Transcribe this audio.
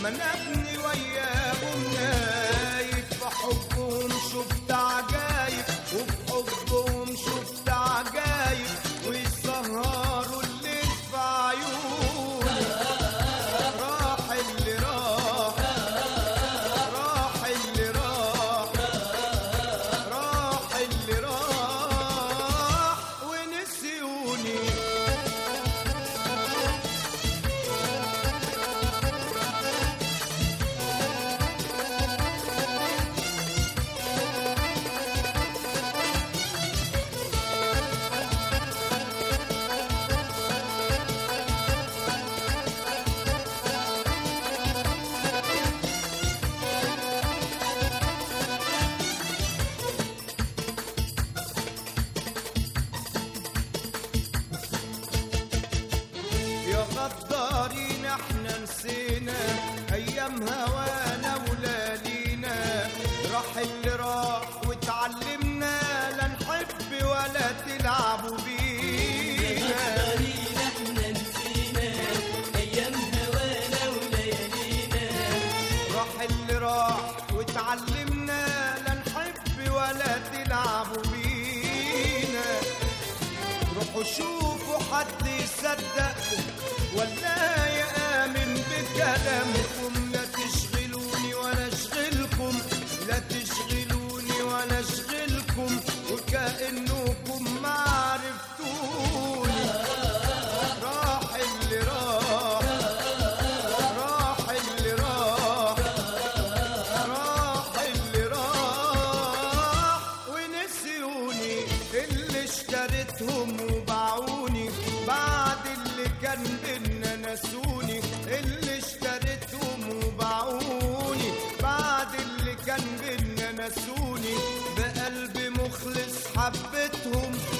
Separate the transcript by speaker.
Speaker 1: انا ابني وياهم نايف، في حبهم شفت عجايب وفي حبهم شفت عجايب، ويسهروا الليل في عيوني. راح اللي راح، راح اللي راح، راح اللي راح ونسيوني. يا غدارين احنا نسينا ايام هوانا ولالينا. راح اللي راح وتعلمنا لا نحب ولا تلعبوا بينا.
Speaker 2: احنا نسينا ايام هوانا وليالينا.
Speaker 1: راح اللي راح وتعلمنا لا نحب ولا تلعبوا بينا. روحوا شوفوا حد يصدقكم ولا يآمن بكلامكم. لا تشغلوني ولا اشغلكم، لا تشغلوني ولا اشغلكم، وكأنكم ما عرفتوني. راح اللي راح، راح اللي راح، راح اللي راح ونسيوني. اللي اشتريتهم وباعوني بعد اللي كان بينا نسوني. اللي اشتريتهم وباعوني بعد اللي كان بينا نسوني. بقلب مخلص حبتهم